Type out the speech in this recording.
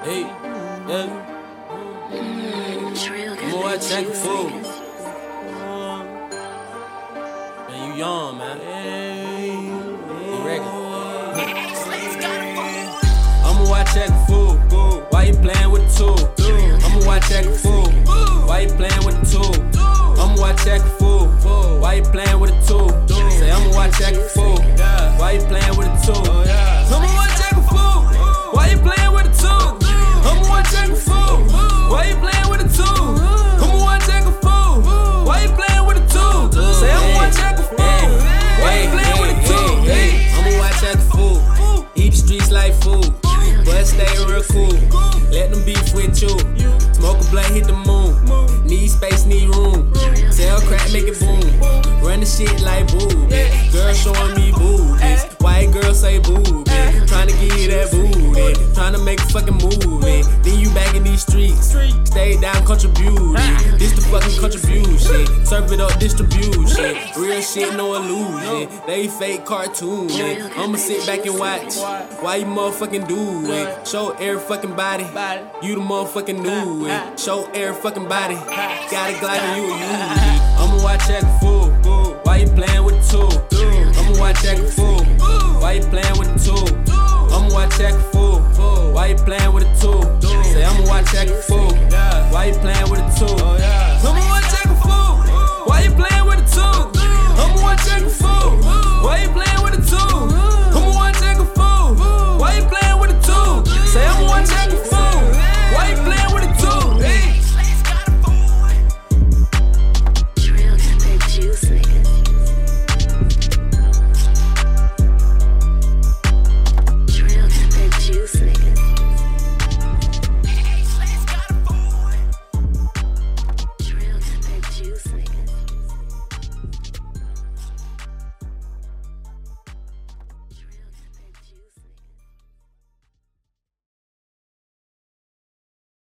Hey, yeah. I'ma watch that fool. Man, you young, man. You ready? I'ma watch that fool. Why you playing with the tool? I'ma watch that fool. Why you playing with the tool? I'ma watch that fool. Why you playing with the tool? Say I'ma watch that fool. Why you playing with the tool? I'ma watch that fool. Why you playing with the tool? I'ma watch that fool. Why you playing with the tool? I'ma watch that fool. Why you playing with the tool? Say I'ma watch that fool. Why you playing with the tool? I'ma watch that fool. Eat the streets like food, but stay real cool. Let them beef with you. Smoke a blunt, hit the moon. Need space, need room. Sell crack, make it boom. Run the shit like boobies. Girl showing me boobies. White girl say boobies. Tryna give you that booty. Tryna make a fucking movie. Then you back in these streets. Stay down, contribute. This the fucking contribution. Serve it up, distribution. Real shit, no illusion. They fake cartoon. I'ma sit back and watch. Why you motherfucking do it? Show every fucking body. You the motherfucking new it. Show every fucking body. Got a glide and you a use it. I'ma watch that fool. Why you playing with the tool? I'ma watch that fool. Why you playing with the tool? I'ma watch that fool. Why